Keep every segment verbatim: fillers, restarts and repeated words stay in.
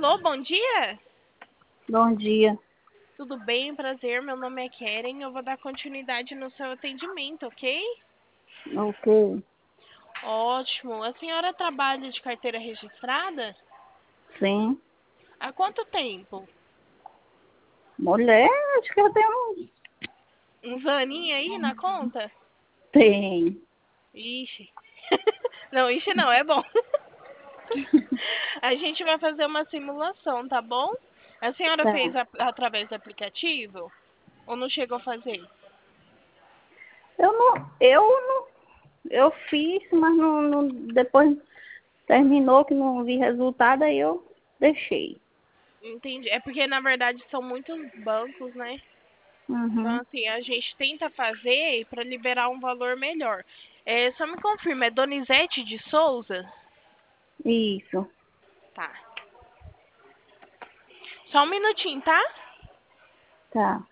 Alô, bom dia? Bom dia. Tudo bem? Prazer, meu nome é Keren. Eu vou dar continuidade no seu atendimento, ok? Ok. Ótimo. A senhora trabalha de carteira registrada? Sim. Há quanto tempo? Mulher, acho que eu tenho. Uns aninhos aí na conta? Tem. Ixi. Não, ixi não, é bom. A gente vai fazer uma simulação, tá bom? A senhora fez Tá. a- através do aplicativo? Ou não chegou a fazer? Eu não. Eu não. Eu fiz, mas não, não- depois terminou que não vi resultado, aí eu deixei. Entendi. É porque, na verdade, são muitos bancos, né? Então, Uhum. assim, a gente tenta fazer para liberar um valor melhor. É, só me confirma, é Donizete de Souza? Isso. Tá. Só um minutinho, tá? Tá.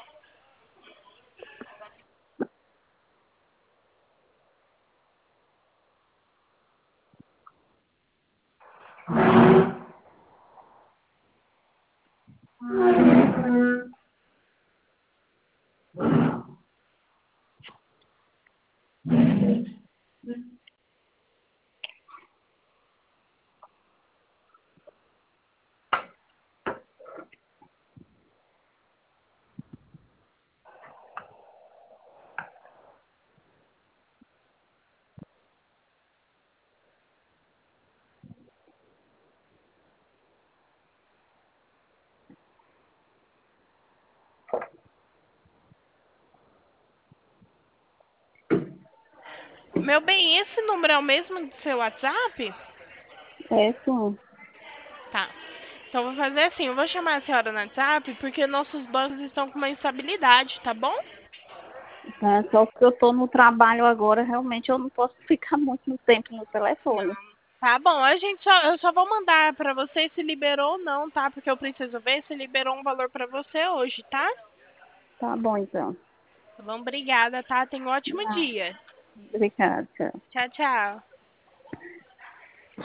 Meu bem, esse número é o mesmo do seu WhatsApp? É sim. Tá. Então, vou fazer assim, eu vou chamar a senhora no WhatsApp porque nossos bancos estão com uma instabilidade, tá bom? Tá. Só que eu tô no trabalho agora, realmente eu não posso ficar muito tempo no Não. telefone. Tá bom, a gente só, eu só vou mandar pra você se liberou ou não, tá? Porque eu preciso ver se liberou um valor pra você hoje, tá? Tá bom, então. Tá bom, obrigada, tá? Tenha um ótimo Ah, dia. obrigada. Tchau. Tchau, tchau.